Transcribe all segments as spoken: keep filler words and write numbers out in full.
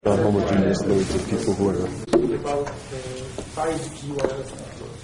A homogeneous loads of people who are about uh, five G wireless networks.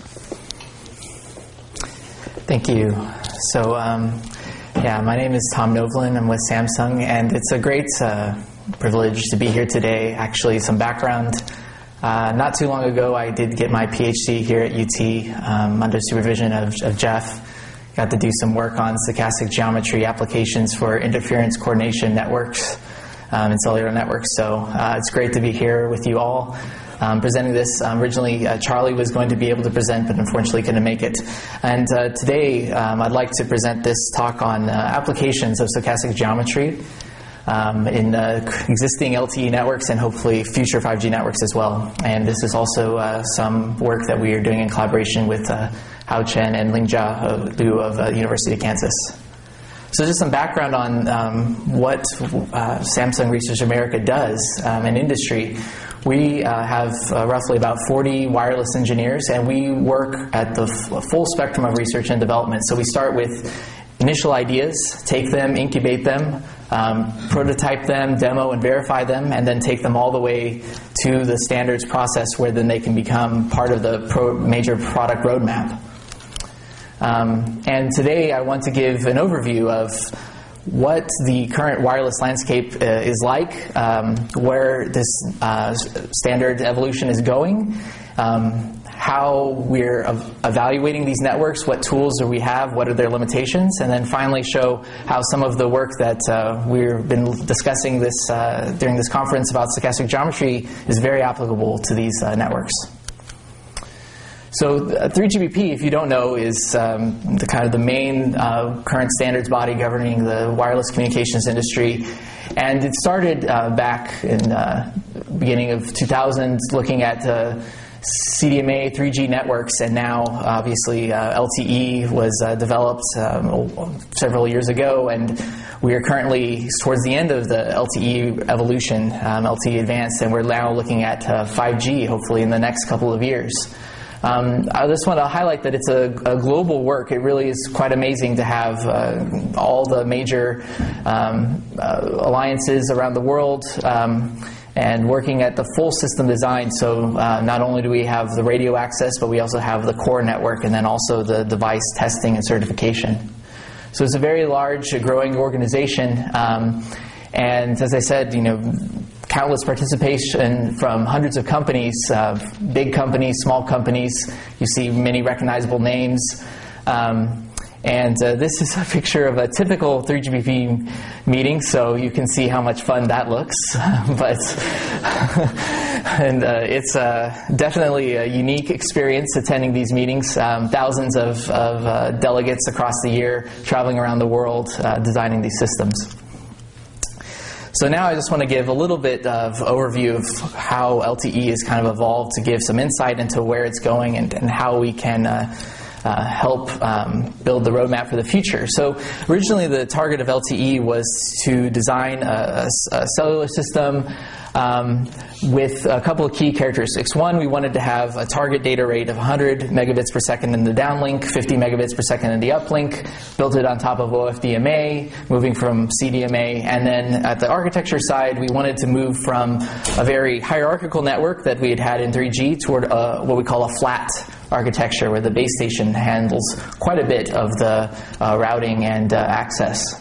Thank you. So, um, yeah, my name is Tom Novlin. I'm with Samsung, and it's a great uh, privilege to be here today. Actually, some background. Uh, not too long ago, I did get my PhD here at U T um, under supervision of, of Jeff. Got to do some work on stochastic geometry applications for interference coordination networks. Um, and cellular networks. So uh, it's great to be here with you all um, presenting this. Um, originally, uh, Charlie was going to be able to present, but unfortunately couldn't make it. And uh, today, um, I'd like to present this talk on uh, applications of stochastic geometry um, in uh, existing L T E networks and hopefully future five G networks as well. And this is also uh, some work that we are doing in collaboration with uh, Hao Chen and Lingjia Liu of uh, University of Kansas. So just some background on um, what uh, Samsung Research America does um, in industry. We uh, have uh, roughly about forty wireless engineers, and we work at the f full spectrum of research and development. So we start with initial ideas, take them, incubate them, um, prototype them, demo and verify them, and then take them all the way to the standards process where then they can become part of the pro major product roadmap. Um, and today I want to give an overview of what the current wireless landscape uh, is like, um, where this uh, standard evolution is going, um, how we're ev evaluating these networks, what tools do we have, what are their limitations, and then finally show how some of the work that uh, we've been discussing this uh, during this conference about stochastic geometry is very applicable to these uh, networks. So uh, three G B P, if you don't know, is um, the kind of the main uh, current standards body governing the wireless communications industry. And it started uh, back in uh, beginning of two thousand looking at uh, C D M A three G networks, and now obviously uh, L T E was uh, developed um, several years ago, and we are currently towards the end of the L T E evolution, um, L T E Advanced, and we're now looking at uh, five G hopefully in the next couple of years. Um, I just want to highlight that it's a, a global work. It really is quite amazing to have uh, all the major um, uh, alliances around the world um, and working at the full system design. So uh, not only do we have the radio access, but we also have the core network and then also the device testing and certification. So it's a very large, growing organization. Um, and as I said, you know, countless participation from hundreds of companies, uh, big companies, small companies. You see many recognizable names. Um, and uh, this is a picture of a typical three G B P meeting, so you can see how much fun that looks. but and uh, it's uh, definitely a unique experience attending these meetings. Um, thousands of, of uh, delegates across the year traveling around the world uh, designing these systems. So now I just want to give a little bit of overview of how L T E has kind of evolved to give some insight into where it's going and, and how we can uh, uh, help um, build the roadmap for the future. So originally the target of L T E was to design a, a, a cellular system um, with a couple of key characteristics. One, we wanted to have a target data rate of one hundred megabits per second in the downlink, fifty megabits per second in the uplink, built it on top of O F D M A, moving from C D M A, and then at the architecture side, we wanted to move from a very hierarchical network that we had had in three G toward a, what we call a flat architecture, where the base station handles quite a bit of the uh, routing and uh, access.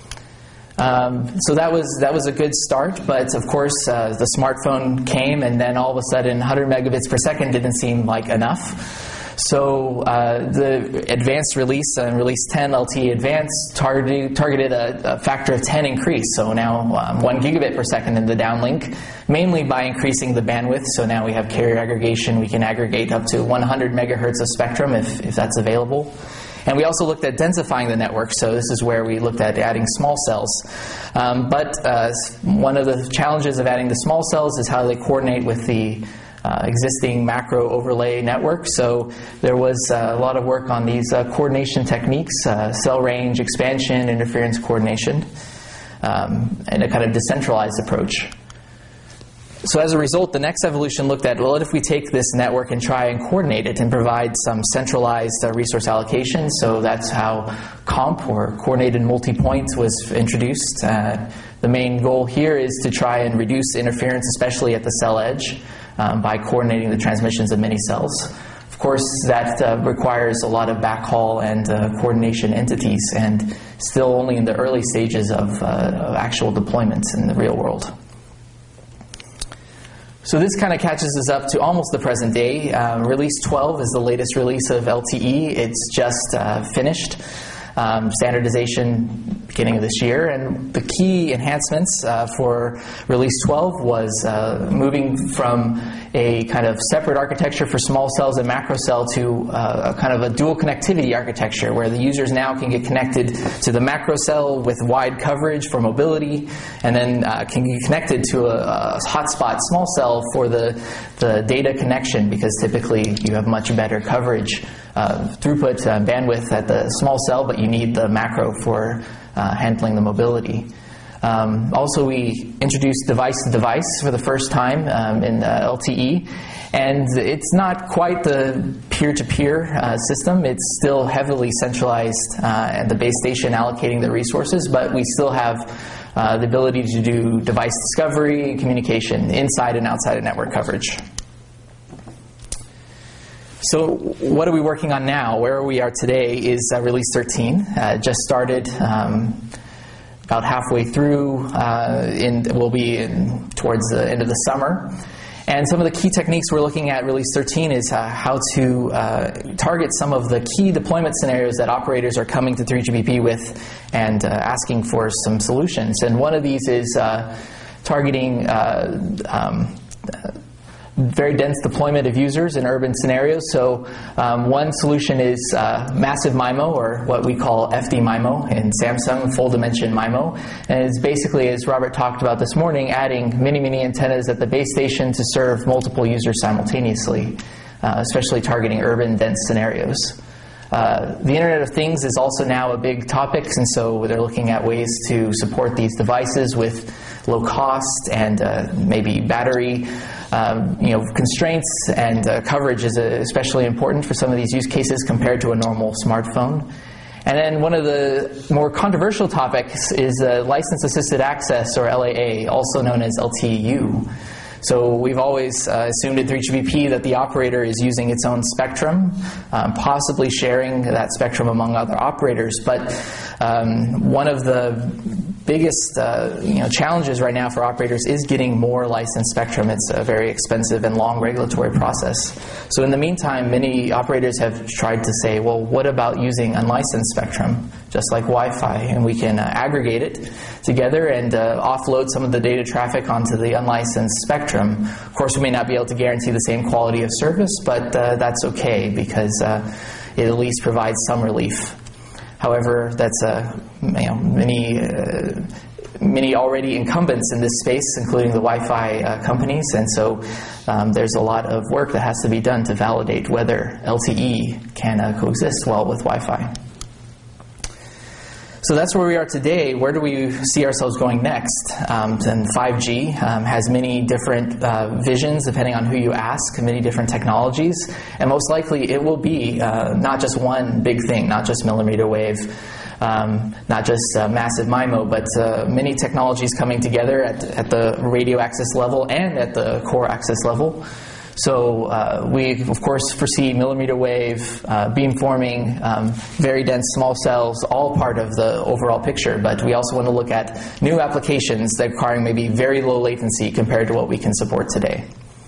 Um, so that was that was a good start, but of course uh, the smartphone came, and then all of a sudden one hundred megabits per second didn't seem like enough. So uh, the advanced release and release ten L T E Advanced targeted, targeted a, a factor of ten increase. So now um, one gigabit per second in the downlink, mainly by increasing the bandwidth. So now we have carrier aggregation. We can aggregate up to one hundred megahertz of spectrum if, if that's available. And we also looked at densifying the network, so this is where we looked at adding small cells. Um, but uh, one of the challenges of adding the small cells is how they coordinate with the uh, existing macro overlay network. So there was uh, a lot of work on these uh, coordination techniques, uh, cell range expansion, interference coordination, um, and a kind of decentralized approach. So as a result, the next evolution looked at, well, what if we take this network and try and coordinate it and provide some centralized uh, resource allocation? So that's how COMP, or Coordinated Multipoint, was introduced. Uh, the main goal here is to try and reduce interference, especially at the cell edge, um, by coordinating the transmissions of many cells. Of course, that uh, requires a lot of backhaul and uh, coordination entities, and still only in the early stages of, uh, of actual deployments in the real world. So this kind of catches us up to almost the present day. Uh, release twelve is the latest release of L T E. It's just uh, finished. Um, standardization beginning of this year, and the key enhancements uh, for release twelve was uh, moving from a kind of separate architecture for small cells and macro cell to uh, a kind of a dual connectivity architecture where the users now can get connected to the macro cell with wide coverage for mobility, and then uh, can get connected to a, a hotspot small cell for the, the data connection, because typically you have much better coverage, uh, throughput, uh, bandwidth at the small cell, but you need the macro for uh, handling the mobility. Um, also, we introduced device-to-device for the first time um, in uh, L T E, and it's not quite the peer-to-peer uh, system. It's still heavily centralized uh, at the base station allocating the resources, but we still have uh, the ability to do device discovery and communication inside and outside of network coverage. So what are we working on now? Where we are today is uh, release thirteen. Uh, just started um, about halfway through. Uh, in, we'll be in, towards the end of the summer. And some of the key techniques we're looking at release thirteen is uh, how to uh, target some of the key deployment scenarios that operators are coming to three G P P with and uh, asking for some solutions. And one of these is uh, targeting uh, um, very dense deployment of users in urban scenarios. So um, one solution is uh, massive MIMO, or what we call F D MIMO in Samsung, full dimension MIMO. And it's basically, as Robert talked about this morning, adding many, many antennas at the base station to serve multiple users simultaneously, uh, especially targeting urban dense scenarios. Uh, the Internet of Things is also now a big topic, and so they're looking at ways to support these devices with low cost and uh, maybe battery um, you know, constraints, and uh, coverage is uh, especially important for some of these use cases compared to a normal smartphone. And then one of the more controversial topics is uh, license-assisted access, or L A A, also known as L T E U. So we've always uh, assumed at three G P P that the operator is using its own spectrum, um, possibly sharing that spectrum among other operators. But um, one of the biggest uh, you know, challenges right now for operators is getting more licensed spectrum. It's a very expensive and long regulatory process. So in the meantime, many operators have tried to say, well, what about using unlicensed spectrum, just like Wi-Fi, and we can uh, aggregate it together and uh, offload some of the data traffic onto the unlicensed spectrum. Of course, we may not be able to guarantee the same quality of service, but uh, that's okay, because uh, it at least provides some relief. However, that's uh, you know, many, uh, many already incumbents in this space, including the Wi-Fi uh, companies, and so um, there's a lot of work that has to be done to validate whether L T E can uh, coexist well with Wi-Fi. So that's where we are today. Where do we see ourselves going next? Um, and five G um, has many different uh, visions depending on who you ask, many different technologies, and most likely it will be uh, not just one big thing, not just millimeter wave, um, not just uh, massive MIMO, but uh, many technologies coming together at, at the radio access level and at the core access level. So uh, we, of course, foresee millimeter wave, uh, beamforming, um, very dense small cells, all part of the overall picture. But we also want to look at new applications that requiring maybe very low latency compared to what we can support today.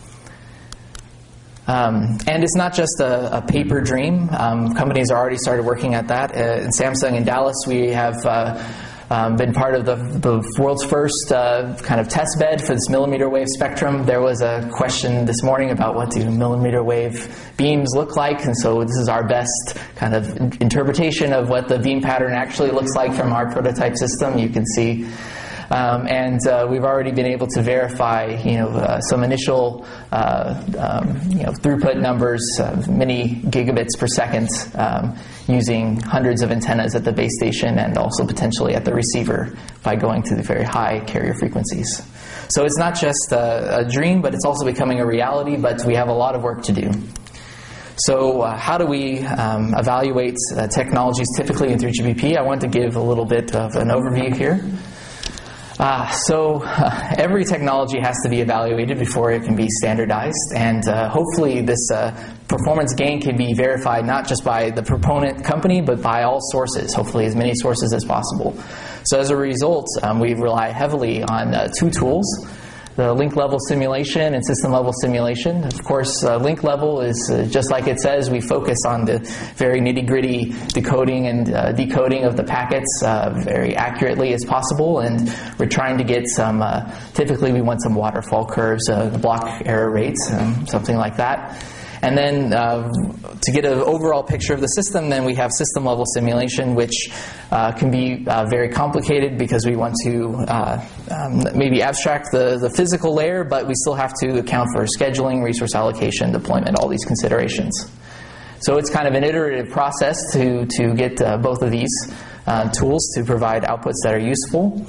Um, and it's not just a, a paper dream. Um, companies are already started working at that. Uh, in Samsung in Dallas, we have uh, Um, been part of the, the world's first uh, kind of test bed for this millimeter wave spectrum. There was a question this morning about what do millimeter wave beams look like, and so this is our best kind of interpretation of what the beam pattern actually looks like from our prototype system. You can see. Um, and uh, we've already been able to verify, you know, uh, some initial, uh, um, you know, throughput numbers, uh, many gigabits per second, um, using hundreds of antennas at the base station and also potentially at the receiver by going to the very high carrier frequencies. So it's not just a, a dream, but it's also becoming a reality. But we have a lot of work to do. So uh, how do we um, evaluate uh, technologies typically in three G P P? I want to give a little bit of an overview here. Uh, so uh, every technology has to be evaluated before it can be standardized, and uh, hopefully this uh, performance gain can be verified not just by the proponent company, but by all sources, hopefully as many sources as possible. So as a result, um, we rely heavily on uh, two tools, the link level simulation and system level simulation. Of course, uh, link level is uh, just like it says, we focus on the very nitty-gritty decoding and uh, decoding of the packets uh, very accurately as possible, and we're trying to get some, uh, typically we want some waterfall curves, uh, block error rates, um, something like that. And then uh, to get an overall picture of the system, then we have system level simulation, which uh, can be uh, very complicated because we want to uh, um, maybe abstract the, the physical layer, but we still have to account for scheduling, resource allocation, deployment, all these considerations. So it's kind of an iterative process to, to get uh, both of these uh, tools to provide outputs that are useful.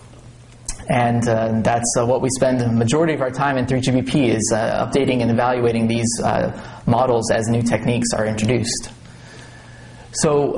And uh, that's uh, what we spend the majority of our time in three G B P is uh, updating and evaluating these uh, models as new techniques are introduced. So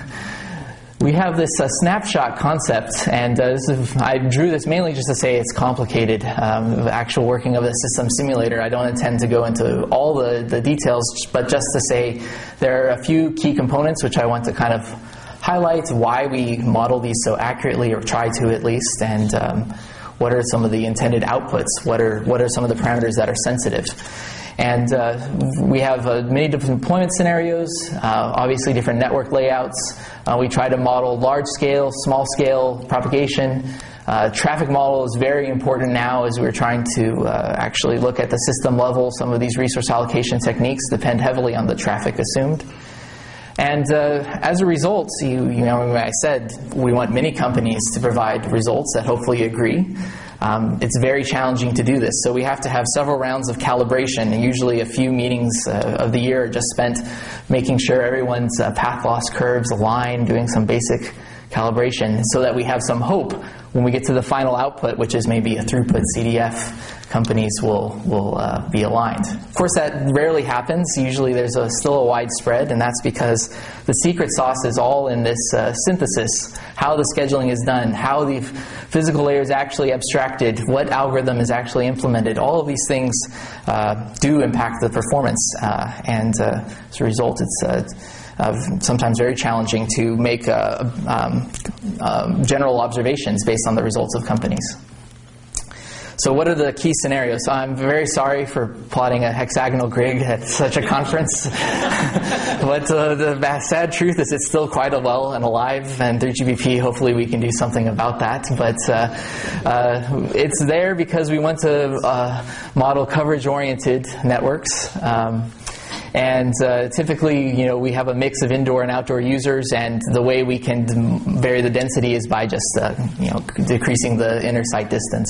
we have this uh, snapshot concept, and uh, this is, I drew this mainly just to say it's complicated, um, the actual working of the system simulator. I don't intend to go into all the, the details, but just to say there are a few key components which I want to kind of highlight why we model these so accurately, or try to at least, and um, what are some of the intended outputs, what are, what are some of the parameters that are sensitive. And uh, we have uh, many different deployment scenarios, uh, obviously different network layouts. Uh, we try to model large scale, small scale propagation. Uh, traffic model is very important now as we're trying to uh, actually look at the system level. Some of these resource allocation techniques depend heavily on the traffic assumed. And uh, as a result, you, you know, I said we want many companies to provide results that hopefully agree. Um, it's very challenging to do this, so we have to have several rounds of calibration, and usually a few meetings uh, of the year are just spent making sure everyone's uh, path loss curves align, doing some basic calibration, so that we have some hope when we get to the final output, which is maybe a throughput C D F, companies will, will uh, be aligned. Of course, that rarely happens. Usually there's a, still a wide spread, and that's because the secret sauce is all in this uh, synthesis, how the scheduling is done, how the physical layer is actually abstracted, what algorithm is actually implemented. All of these things uh, do impact the performance, uh, and uh, as a result, it's uh, Uh, sometimes very challenging to make uh, um, uh, general observations based on the results of companies. So what are the key scenarios? So I'm very sorry for plotting a hexagonal grid at such a conference, but uh, the sad truth is it's still quite a well and alive, and three G B P, hopefully we can do something about that. But uh, uh, it's there because we want to uh, model coverage-oriented networks. Um, And uh, typically, you know, we have a mix of indoor and outdoor users, and the way we can vary the density is by just, uh, you know, decreasing the inner site distance.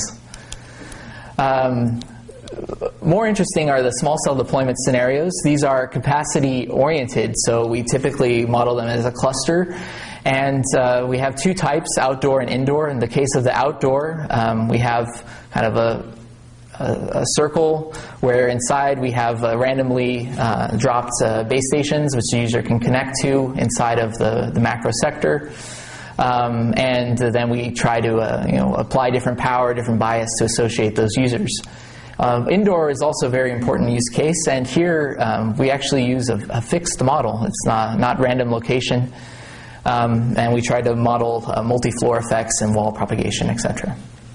Um, more interesting are the small cell deployment scenarios. These are capacity-oriented, so we typically model them as a cluster. And uh, we have two types, outdoor and indoor. In the case of the outdoor, um, we have kind of a A, a circle where inside we have uh, randomly uh, dropped uh, base stations which the user can connect to inside of the, the macro sector. Um, and uh, then we try to uh, you know, apply different power, different bias to associate those users. Uh, indoor is also a very important use case, and here um, we actually use a, a fixed model. It's not, not random location. Um, and we try to model uh, multi-floor effects and wall propagation, et cetera.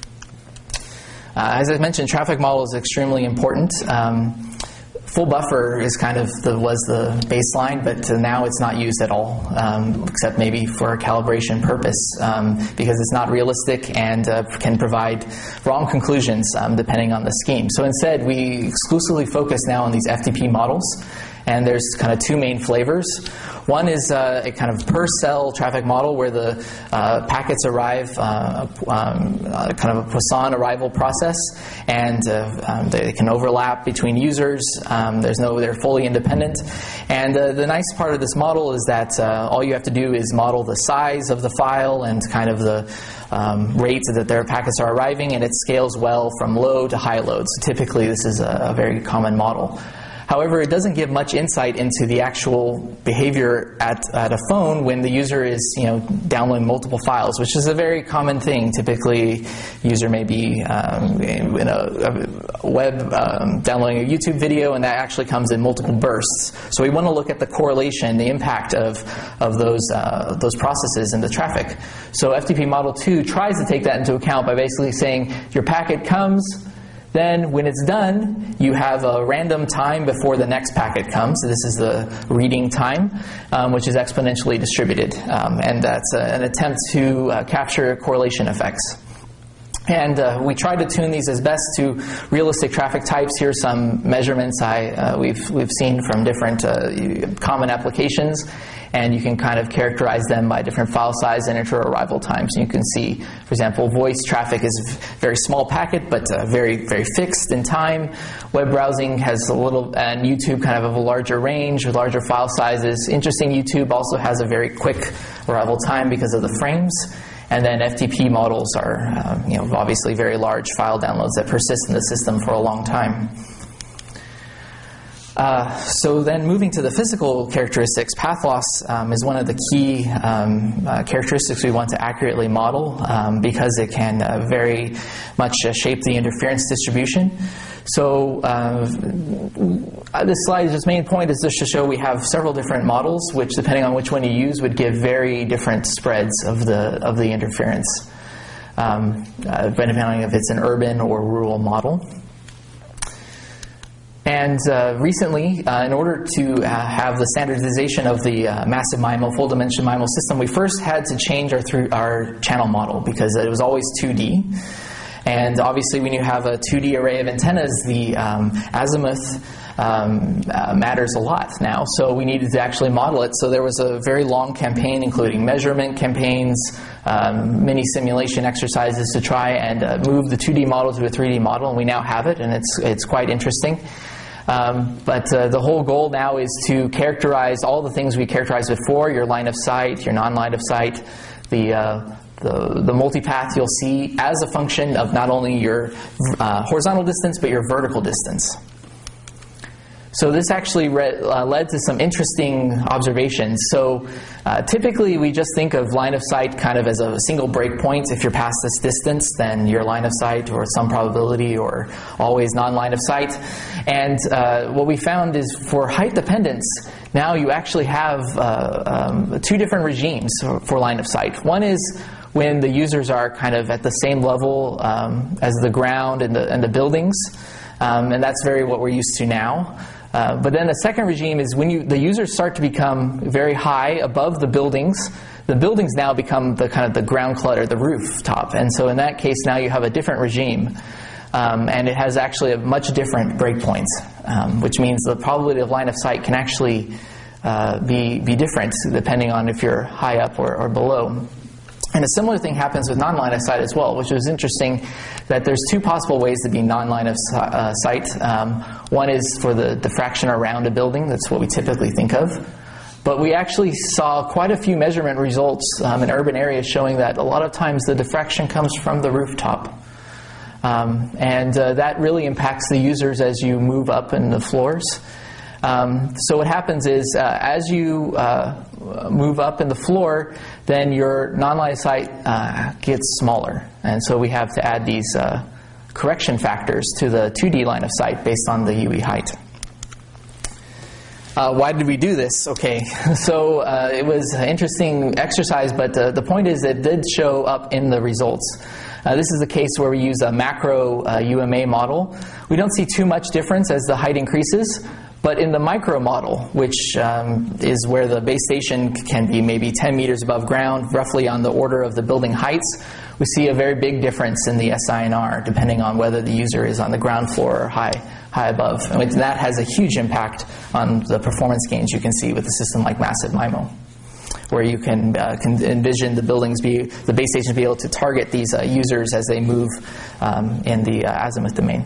Uh, as I mentioned, traffic model is extremely important. Um, full buffer is kind of the, was the baseline, but uh, now it's not used at all, um, except maybe for a calibration purpose, um, because it's not realistic and uh, can provide wrong conclusions um, depending on the scheme. So instead, we exclusively focus now on these F T P models, and there's kind of two main flavors. One is uh, a kind of per-cell traffic model where the uh, packets arrive, uh, um, uh, kind of a Poisson arrival process, and uh, um, they can overlap between users. Um, there's no, they're fully independent. And uh, the nice part of this model is that uh, all you have to do is model the size of the file and kind of the um, rate that their packets are arriving, and it scales well from low to high load. So typically this is a, a very common model. However, it doesn't give much insight into the actual behavior at, at a phone when the user is, you know, downloading multiple files, which is a very common thing. Typically, user may be um, in a, a web um, downloading a YouTube video, and that actually comes in multiple bursts. So we want to look at the correlation, the impact of of those uh, those processes in the traffic. So F T P Model two tries to take that into account by basically saying your packet comes. Then, when it's done, you have a random time before the next packet comes. So this is the reading time, um, which is exponentially distributed. Um, and that's a, an attempt to uh, capture correlation effects. And uh, we try to tune these as best to realistic traffic types. Here are some measurements I, uh, we've, we've seen from different uh, common applications. And you can kind of characterize them by different file size and inter-arrival times. And you can see, for example, voice traffic is a very small packet, but uh, very, very fixed in time. Web browsing has a little, and YouTube kind of have a larger range with larger file sizes. Interesting, YouTube also has a very quick arrival time because of the frames. And then F T P models are, uh, you know, obviously very large file downloads that persist in the system for a long time. Uh, so then moving to the physical characteristics, path loss um, is one of the key um, uh, characteristics we want to accurately model um, because it can uh, very much uh, shape the interference distribution. So uh, this slide's main point is just to show we have several different models, which depending on which one you use would give very different spreads of the, of the interference, um, uh, depending on if it's an urban or rural model. And uh, recently, uh, in order to uh, have the standardization of the uh, massive MIMO, full dimension MIMO system, we first had to change our, through our channel model because it was always two D. And obviously, when you have a two D array of antennas, the um, azimuth um, uh, matters a lot now. So we needed to actually model it. So there was a very long campaign, including measurement campaigns, um, many simulation exercises to try and uh, move the two D model to a three D model. And we now have it, and it's it's quite interesting. Um, but uh, the whole goal now is to characterize all the things we characterized before: your line of sight, your non-line of sight, the uh, the, the multipath you'll see as a function of not only your uh, horizontal distance but your vertical distance. So this actually re uh, led to some interesting observations. So uh, typically we just think of line of sight kind of as a single breakpoint. If you're past this distance, then your line of sight or some probability or always non-line of sight. And uh, what we found is for height dependence, now you actually have uh, um, two different regimes for, for line of sight. One is when the users are kind of at the same level um, as the ground and the, and the buildings. Um, and that's very what we're used to now. Uh, but then the second regime is when you, the users start to become very high above the buildings. The buildings now become the kind of the ground clutter, the rooftop. And so in that case, now you have a different regime. Um, and it has actually a much different breakpoints, um, which means the probability of line of sight can actually uh, be, be different depending on if you're high up or, or below. And a similar thing happens with non-line of sight as well, which was interesting that there's two possible ways to be non-line of uh, sight. Um, one is for the diffraction around a building. That's what we typically think of. But we actually saw quite a few measurement results um, in urban areas showing that a lot of times the diffraction comes from the rooftop. Um, and uh, that really impacts the users as you move up in the floors. Um, so what happens is uh, as you uh, move up in the floor, then your non-line of sight uh, gets smaller. And so we have to add these uh, correction factors to the two D line of sight based on the U E height. Uh, why did we do this? Okay, so uh, it was an interesting exercise, but uh, the point is it did show up in the results. Uh, this is the case where we use a macro uh, U M A model. We don't see too much difference as the height increases. But in the micro model, which um, is where the base station can be maybe ten meters above ground, roughly on the order of the building heights, we see a very big difference in the S I N R depending on whether the user is on the ground floor or high, high above. And that has a huge impact on the performance gains you can see with a system like Massive MIMO, where you can, uh, can envision the buildings be, the base stations be able to target these uh, users as they move um, in the uh, azimuth domain.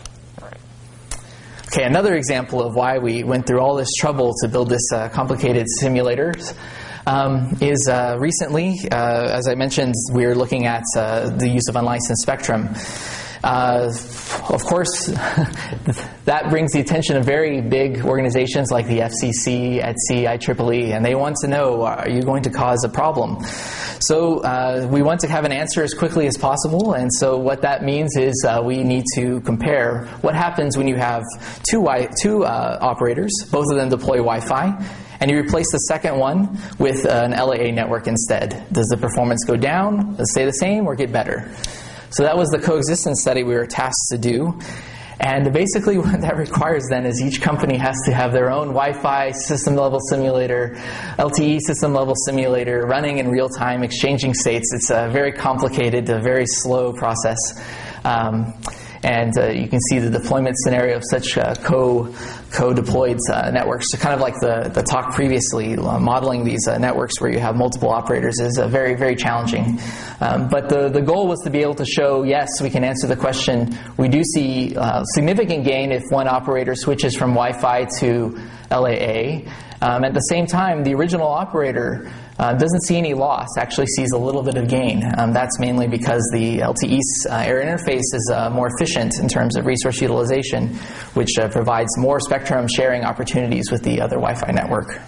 Okay, another example of why we went through all this trouble to build this uh, complicated simulators um, is uh, recently, uh, as I mentioned, we were looking at uh, the use of unlicensed spectrum. Uh, of course, that brings the attention of very big organizations like the F C C, E T S I, I triple E, and they want to know, are you going to cause a problem? So uh, we want to have an answer as quickly as possible, and so what that means is uh, we need to compare what happens when you have two, wi two uh, operators, both of them deploy Wi-Fi, and you replace the second one with an L A A network instead. Does the performance go down, does it stay the same, or get better? So that was the coexistence study we were tasked to do. And basically what that requires then is each company has to have their own Wi-Fi system-level simulator, L T E system-level simulator, running in real time, exchanging states. It's a very complicated, a very slow process. Um, and uh, you can see the deployment scenario of such uh, co, co-deployed uh, networks. So kind of like the, the talk previously, uh, modeling these uh, networks where you have multiple operators is uh, very, very challenging. Um, but the, the goal was to be able to show, yes, we can answer the question. We do see uh, significant gain if one operator switches from Wi-Fi to L A A. Um, at the same time, the original operator uh, doesn't see any loss, actually sees a little bit of gain. Um, that's mainly because the L T E uh, air interface is uh, more efficient in terms of resource utilization, which uh, provides more spectrum sharing opportunities with the other Wi-Fi network.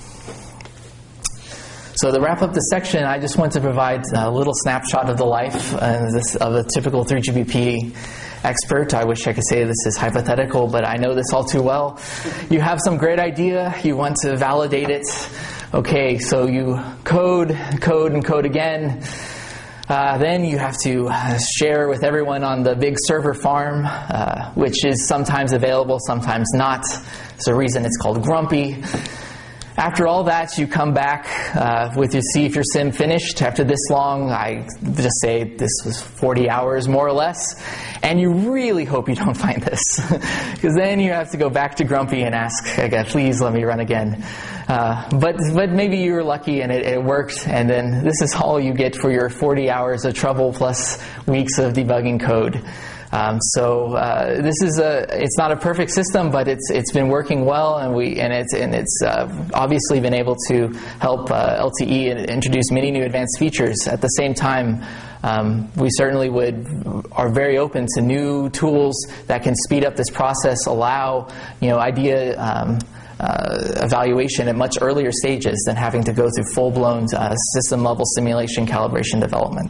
So to wrap up this section, I just want to provide a little snapshot of the life uh, this, of a typical three G P P expert. I wish I could say this is hypothetical, but I know this all too well. You have some great idea, you want to validate it. Okay, so you code, code, and code again. Uh, then you have to share with everyone on the big server farm, uh, which is sometimes available, sometimes not. There's a reason it's called Grumpy. After all that, you come back uh, with your see if your sim finished. After this long, I just say this was forty hours more or less, and you really hope you don't find this, because then you have to go back to Grumpy and ask again, please let me run again. Uh, but but maybe you were lucky and it, it worked, and then this is all you get for your forty hours of trouble plus weeks of debugging code. Um, so uh, this is a, it's not a perfect system, but it's it's been working well, and we and it's and it's uh, obviously been able to help uh, L T E introduce many new advanced features. At the same time, um, we certainly would are very open to new tools that can speed up this process, allow you know idea. Um, Uh, evaluation at much earlier stages than having to go through full-blown uh, system-level simulation calibration development.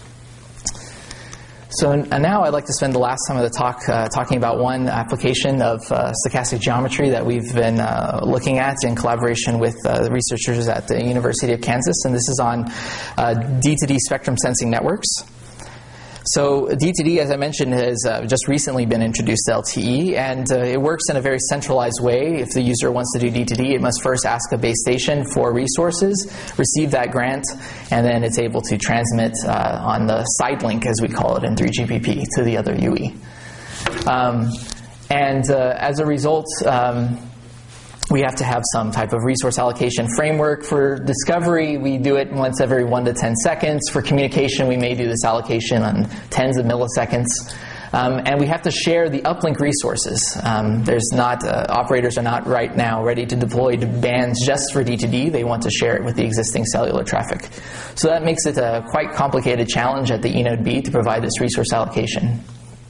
So and now I'd like to spend the last time of the talk uh, talking about one application of uh, stochastic geometry that we've been uh, looking at in collaboration with uh, the researchers at the University of Kansas, and this is on uh, D to D spectrum sensing networks. So D to D, as I mentioned, has uh, just recently been introduced to L T E, and uh, it works in a very centralized way. If the user wants to do D to D, it must first ask a base station for resources, receive that grant, and then it's able to transmit uh, on the side link, as we call it in three G P P, to the other U E. Um, and uh, as a result, um, we have to have some type of resource allocation framework. For discovery, we do it once every one to ten seconds. For communication, we may do this allocation on tens of milliseconds. Um, and we have to share the uplink resources. Um, there's not, uh, operators are not right now ready to deploy bands just for D to D. They want to share it with the existing cellular traffic. So that makes it a quite complicated challenge at the E node B to provide this resource allocation.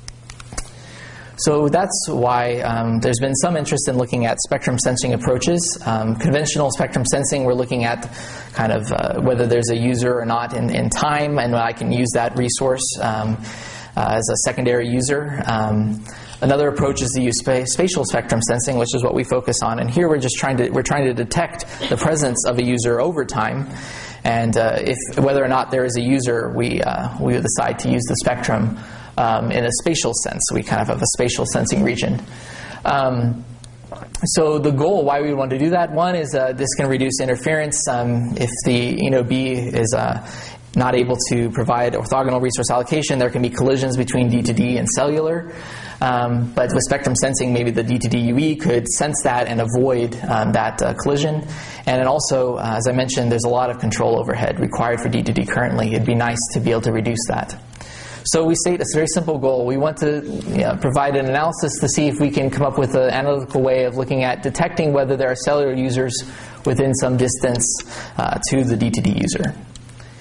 So that's why um, there's been some interest in looking at spectrum sensing approaches. Um, conventional spectrum sensing, we're looking at kind of uh, whether there's a user or not in, in time, and I can use that resource um, uh, as a secondary user. Um, another approach is to use spa spatial spectrum sensing, which is what we focus on. And here we're just trying to we're trying to detect the presence of a user over time, and uh, if whether or not there is a user, we uh, we decide to use the spectrum Um, in a spatial sense. We kind of have a spatial sensing region. Um, so the goal, why we want to do that, one is uh, this can reduce interference. Um, if the E node B is uh, not able to provide orthogonal resource allocation, there can be collisions between D to D and cellular. Um, but with spectrum sensing, maybe the D to D U E could sense that and avoid um, that uh, collision. And then also, uh, as I mentioned, there's a lot of control overhead required for D to D currently. It'd be nice to be able to reduce that. So we state a very simple goal. We want to you know, provide an analysis to see if we can come up with an analytical way of looking at detecting whether there are cellular users within some distance uh, to the D to D user.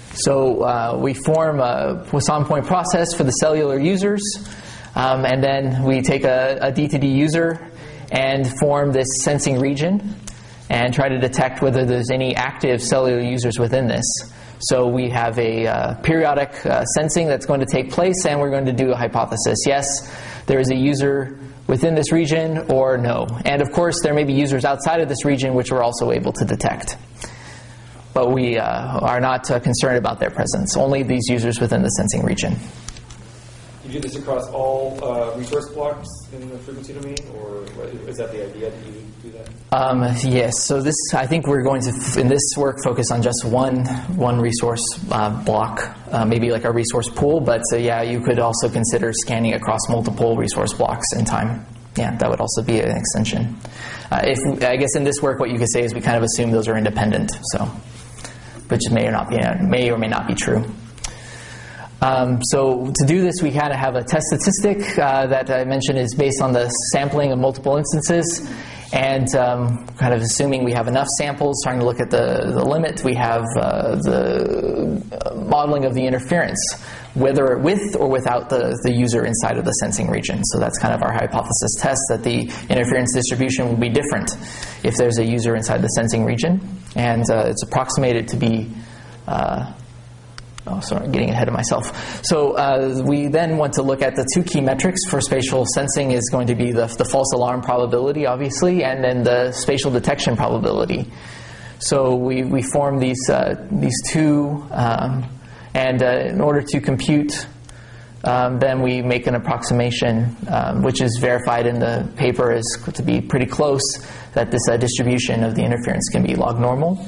So uh, we form a Poisson point process for the cellular users, um, and then we take a, a D two D user and form this sensing region and try to detect whether there's any active cellular users within this. So we have a uh, periodic uh, sensing that's going to take place, and we're going to do a hypothesis. Yes, there is a user within this region, or no. And of course, there may be users outside of this region which we're also able to detect. But we uh, are not uh, concerned about their presence, only these users within the sensing region. You do this across all uh, resource blocks in the frequency domain, or is that the idea that you do that? Um, yes. So this, I think we're going to, in this work, focus on just one one resource uh, block, uh, maybe like a resource pool. But uh, yeah, you could also consider scanning across multiple resource blocks in time. Yeah, that would also be an extension. Uh, if I guess in this work, what you could say is we kind of assume those are independent, so which may or not be may or may not be true. Um, so to do this, we kind of have a test statistic uh, that I mentioned is based on the sampling of multiple instances, and um, kind of assuming we have enough samples, trying to look at the, the limit, we have uh, the modeling of the interference, whether with or without the, the user inside of the sensing region. So that's kind of our hypothesis test, that the interference distribution will be different if there's a user inside the sensing region, and uh, it's approximated to be uh, Oh, sorry, getting ahead of myself. So uh, we then want to look at the two key metrics for spatial sensing is going to be the, the false alarm probability, obviously, and then the spatial detection probability. So we, we form these, uh, these two, um, and uh, in order to compute, um, then we make an approximation, um, which is verified in the paper as to be pretty close, that this uh, distribution of the interference can be log normal.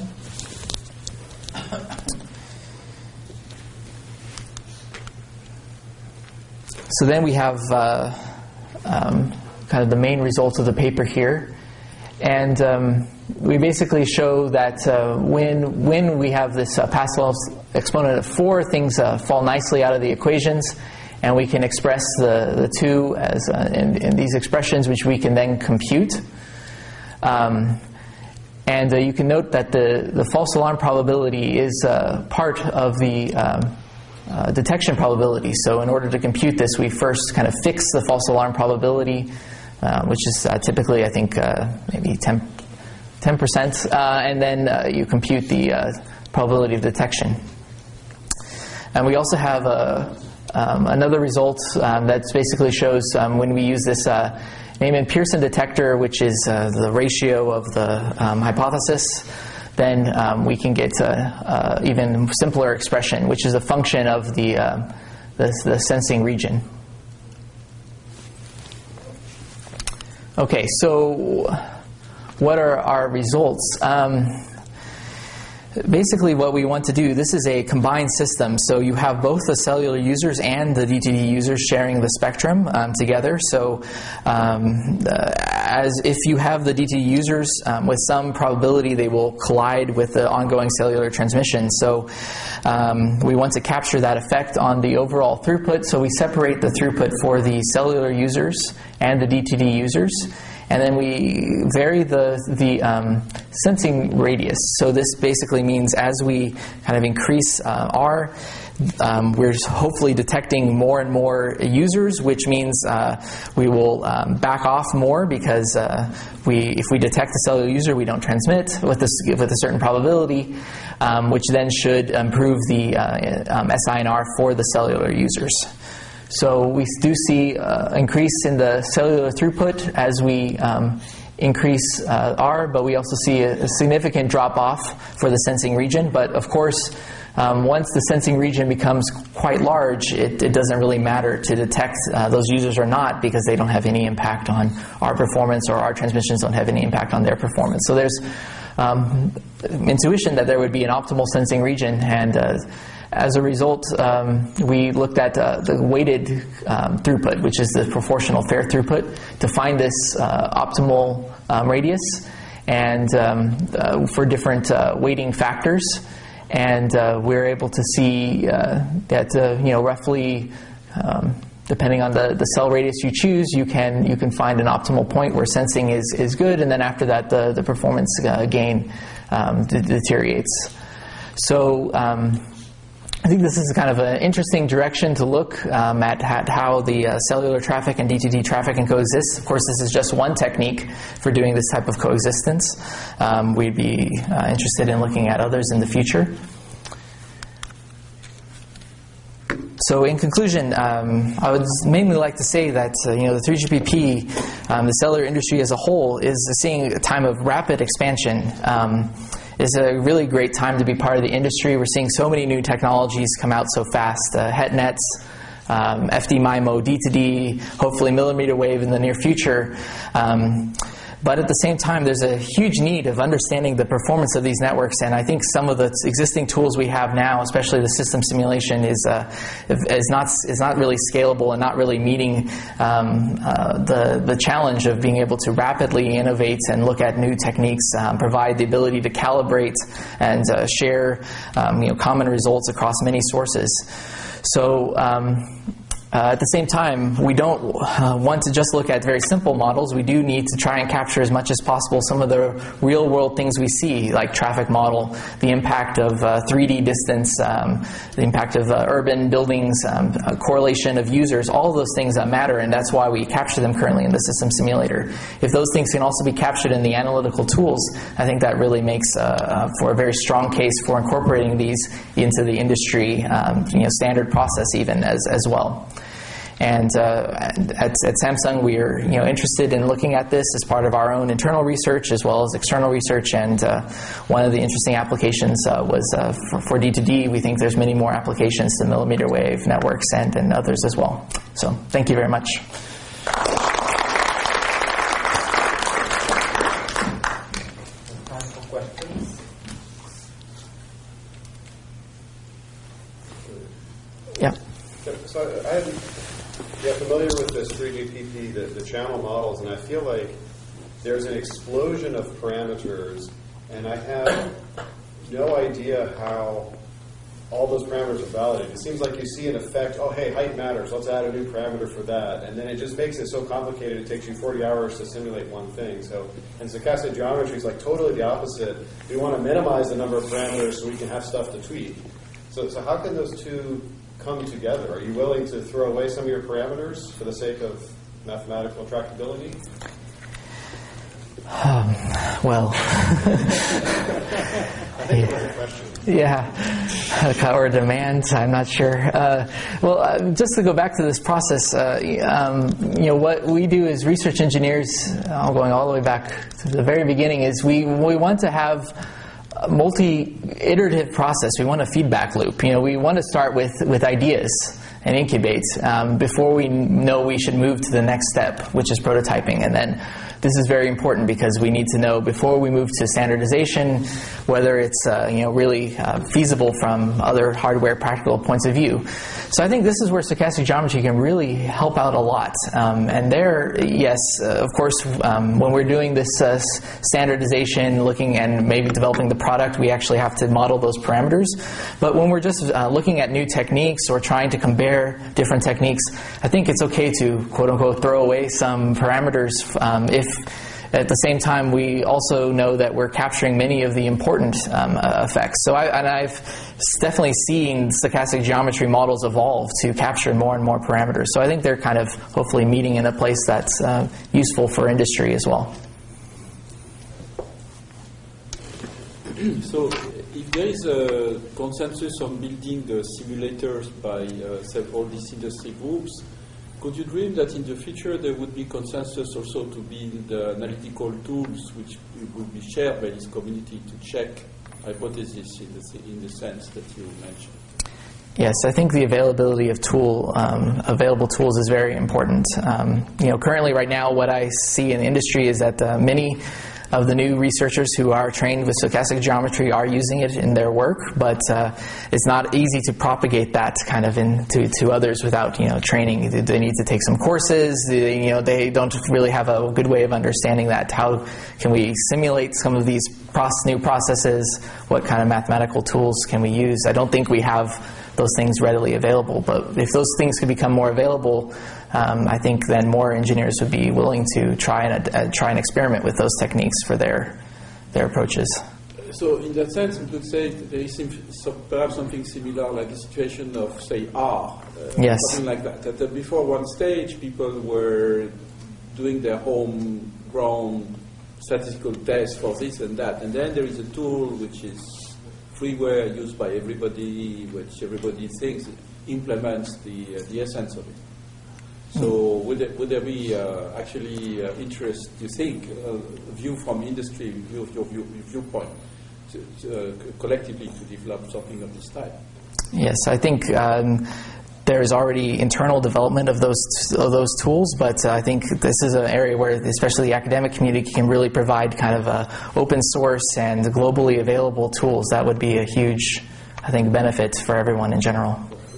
So then we have uh, um, kind of the main results of the paper here, and um, we basically show that uh, when when we have this uh, Pascal's exponent of four, things uh, fall nicely out of the equations, and we can express the the two as uh, in, in these expressions, which we can then compute. Um, and uh, you can note that the the false alarm probability is uh, part of the um, Uh, detection probability. So in order to compute this, we first kind of fix the false alarm probability, uh, which is uh, typically, I think, uh, maybe ten percent, uh, and then uh, you compute the uh, probability of detection. And we also have a, um, another result um, that basically shows um, when we use this uh, Neyman-Pearson detector, which is uh, the ratio of the um, hypothesis, then um, we can get uh, uh, even simpler expression, which is a function of the, uh, the, the sensing region. Okay, so what are our results? Um, Basically what we want to do, this is a combined system, so you have both the cellular users and the D two D users sharing the spectrum um, together. So um, uh, as if you have the D two D users, um, with some probability they will collide with the ongoing cellular transmission. So um, we want to capture that effect on the overall throughput, so we separate the throughput for the cellular users and the D two D users. And then we vary the, the um, sensing radius. So this basically means as we kind of increase uh, R, um, we're hopefully detecting more and more users, which means uh, we will um, back off more because uh, we, if we detect a cellular user, we don't transmit with, this, with a certain probability, um, which then should improve the uh, um, S I N R for the cellular users. So we do see uh, increase in the cellular throughput as we um, increase uh, R, but we also see a, a significant drop-off for the sensing region. But of course, um, once the sensing region becomes quite large, it, it doesn't really matter to detect uh, those users or not, because they don't have any impact on our performance, or our transmissions don't have any impact on their performance. So there's um, intuition that there would be an optimal sensing region, and uh, as a result, um, we looked at uh, the weighted um, throughput, which is the proportional fair throughput, to find this uh, optimal um, radius, and um, uh, for different uh, weighting factors. And uh, we're able to see uh, that uh, you know roughly, um, depending on the, the cell radius you choose, you can you can find an optimal point where sensing is is good, and then after that, the the performance uh, gain um, d- deteriorates. So. Um, I think this is kind of an interesting direction to look um, at, at how the uh, cellular traffic and D two D traffic can coexist. Of course, this is just one technique for doing this type of coexistence. Um, we'd be uh, interested in looking at others in the future. So in conclusion, um, I would mainly like to say that uh, you know the three G P P, um, the cellular industry as a whole, is seeing a time of rapid expansion. Um, It's a really great time to be part of the industry. We're seeing so many new technologies come out so fast. Uh, HetNets, um, F D MIMO, D two D, hopefully millimeter wave in the near future. Um, But at the same time, there's a huge need of understanding the performance of these networks, and I think some of the existing tools we have now, especially the system simulation, is uh, is not is not really scalable and not really meeting um, uh, the the challenge of being able to rapidly innovate and look at new techniques, um, provide the ability to calibrate and uh, share um, you know common results across many sources. So. Um, Uh, at the same time, we don't uh, want to just look at very simple models. We do need to try and capture as much as possible some of the real-world things we see, like traffic model, the impact of uh, three D distance, um, the impact of uh, urban buildings, um, a correlation of users, all of those things that matter, and that's why we capture them currently in the system simulator. If those things can also be captured in the analytical tools, I think that really makes uh, for a very strong case for incorporating these into the industry um, you know, standard process even as, as well. And uh, at, at Samsung, we are you know interested in looking at this as part of our own internal research as well as external research. And uh, one of the interesting applications uh, was uh, for, for D two D. We think there's many more applications to millimeter wave networks and, and others as well. So thank you very much. Time for questions. Yeah. So I have, yeah, familiar with this three G P P, the, the channel models, and I feel like there's an explosion of parameters, and I have no idea how all those parameters are validated. It seems like you see an effect, oh, hey, height matters, let's add a new parameter for that, and then it just makes it so complicated it takes you forty hours to simulate one thing. So, and stochastic geometry is like totally the opposite. We want to minimize the number of parameters so we can have stuff to tweak. So, so how can those two come together? Are you willing to throw away some of your parameters for the sake of mathematical tractability? Um, well, I think it was a question. Yeah, or demand, I'm not sure. Uh, well, uh, just to go back to this process, uh, um, you know, what we do as research engineers, uh, going all the way back to the very beginning, is we we want to have a multi-iterative process. We want a feedback loop. You know, we want to start with, with ideas and incubate um, before we know we should move to the next step, which is prototyping. And then this is very important because we need to know before we move to standardization whether it's uh, you know really uh, feasible from other hardware practical points of view. So I think this is where stochastic geometry can really help out a lot. Um, and there, yes, uh, of course, um, when we're doing this uh, standardization, looking and maybe developing the product, we actually have to model those parameters. But when we're just uh, looking at new techniques or trying to compare different techniques, I think it's okay to, quote unquote, throw away some parameters um, if at the same time we also know that we're capturing many of the important um, uh, effects. So I, and I've definitely seen stochastic geometry models evolve to capture more and more parameters. So I think they're kind of hopefully meeting in a place that's uh, useful for industry as well. So if there is a consensus on building the simulators by uh, several these industry groups, could you dream that in the future there would be consensus also to build uh, analytical tools which would be shared by this community to check hypotheses in the, in the sense that you mentioned? Yes, I think the availability of tool, um, available tools is very important. Um, you know, currently right now what I see in the industry is that uh, many of the new researchers who are trained with stochastic geometry are using it in their work, but uh, it's not easy to propagate that kind of into to others without you know training. They need to take some courses. They, you know, they don't really have a good way of understanding that. How can we simulate some of these process, new processes? What kind of mathematical tools can we use? I don't think we have those things readily available, but if those things could become more available, um, I think then more engineers would be willing to try and uh, try and experiment with those techniques for their their approaches. So in that sense, we could say there is sim- so perhaps something similar like the situation of, say, R. Uh, Yes. Something like that. That uh, before one stage, people were doing their homegrown statistical tests for this and that. And then there is a tool which is freeware used by everybody, which everybody thinks implements the, uh, the essence of it. So would there, would there be uh, actually uh, interest, you think, uh, view from industry, view of your view, viewpoint, to, to, uh, collectively to develop something of this type? Yes, I think um, there's already internal development of those of those tools, but uh, I think this is an area where especially the academic community can really provide kind of a open source and globally available tools. That would be a huge, I think, benefit for everyone in general.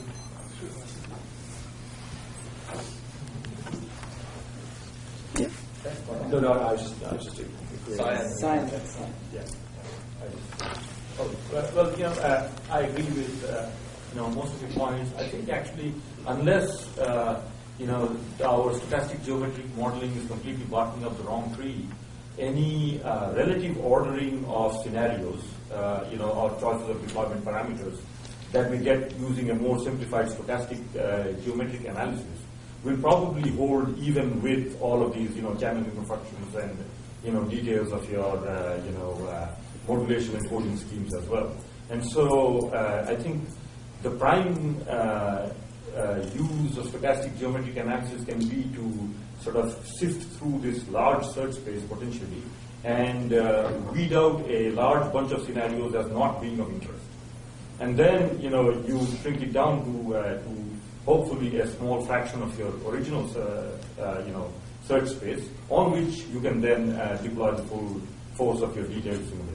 No, no, I was just, I was just agreeing. Science. Science. Science. Yeah. I just- Oh, well, well, you know, uh, I agree with uh, you know most of your points. I think actually, unless uh, you know our stochastic geometric modeling is completely barking up the wrong tree, any uh, relative ordering of scenarios, uh, you know, or choices of deployment parameters that we get using a more simplified stochastic uh, geometric analysis will probably hold even with all of these, you know, channel imperfections and you know details of your uh, you know. Uh, modulation and coding schemes as well. And so uh, I think the prime uh, uh, use of stochastic geometric analysis can be to sort of sift through this large search space potentially and uh, weed out a large bunch of scenarios as not being of interest. And then, you know, you shrink it down to, uh, to hopefully a small fraction of your original, uh, uh, you know, search space on which you can then uh, deploy the full force of your detailed simulation.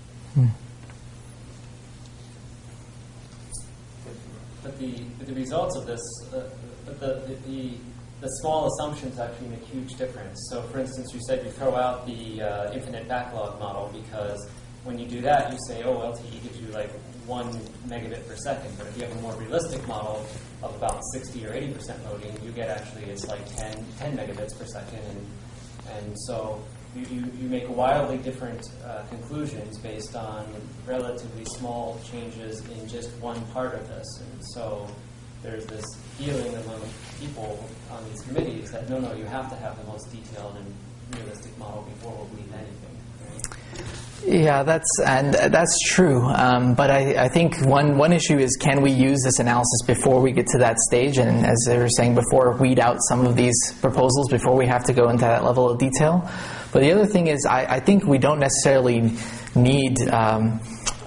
But the, but the results of this, uh, but the, the, the small assumptions actually make huge difference. So for instance, you said you throw out the uh, infinite backlog model because when you do that, you say, oh, L T E gives you like one megabit per second. But if you have a more realistic model of about sixty or eighty percent loading, you get actually, it's like ten, ten megabits per second. And, and so you, you, you make wildly different uh, conclusions based on relatively small changes in just one part of this. And so there's this feeling among people on these committees that no, no, you have to have the most detailed and realistic model before we'll believe anything. Right? Yeah, that's and that's true. Um, but I, I think one one issue is, can we use this analysis before we get to that stage? And as they were saying before, weed out some of these proposals before we have to go into that level of detail. But the other thing is, I, I think we don't necessarily need um,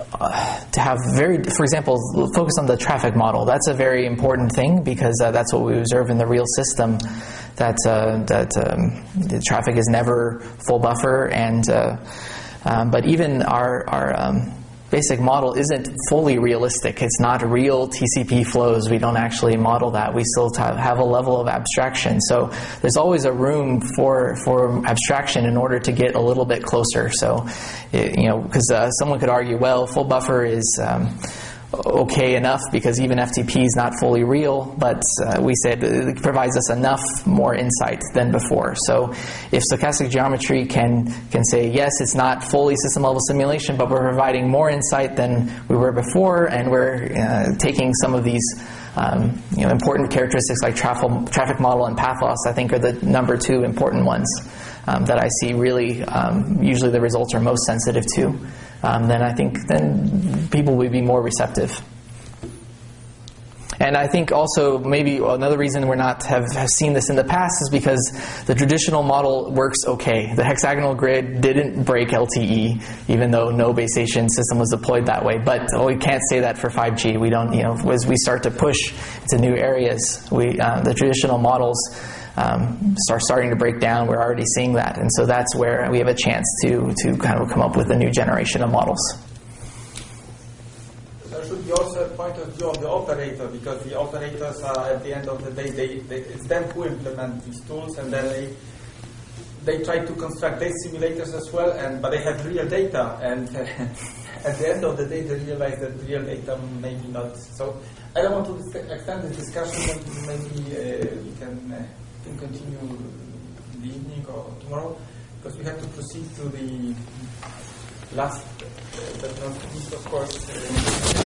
uh, to have very, for example, focus on the traffic model. That's a very important thing because uh, that's what we observe in the real system. That uh, that um, the traffic is never full buffer, and uh, um, but even our our um, basic model isn't fully realistic. It's not real T C P flows. We don't actually model that. We still have a level of abstraction. So there's always a room for for abstraction in order to get a little bit closer. So, it, you know, because uh, someone could argue, well, full buffer is um, okay enough because even F T P is not fully real, but uh, we said it provides us enough more insight than before. So if stochastic geometry can can say, yes, it's not fully system level simulation, but we're providing more insight than we were before, and we're uh, taking some of these um, you know, important characteristics like traffic, traffic model and path loss, I think are the number two important ones um, that I see really um, usually the results are most sensitive to. Um, then I think then people will be more receptive. And I think also maybe another reason we're not have, have seen this in the past is because the traditional model works okay. The hexagonal grid didn't break L T E, even though no base station system was deployed that way. But oh, we can't say that for five G. We don't, you know, as we start to push to new areas, we uh, the traditional models Um, start starting to break down. We're already seeing that, and so that's where we have a chance to to kind of come up with a new generation of models. There should be also a point of view of the operator, because the operators are, at the end of the day, they, they, it's them who implement these tools, and then they they try to construct their simulators as well, and but they have real data, and uh, at the end of the day, they realize that real data maybe not. So I don't want to extend the discussion. Maybe uh, we can. Uh, can continue in the evening or tomorrow, because we have to proceed to the last uh, but not least, of course, uh,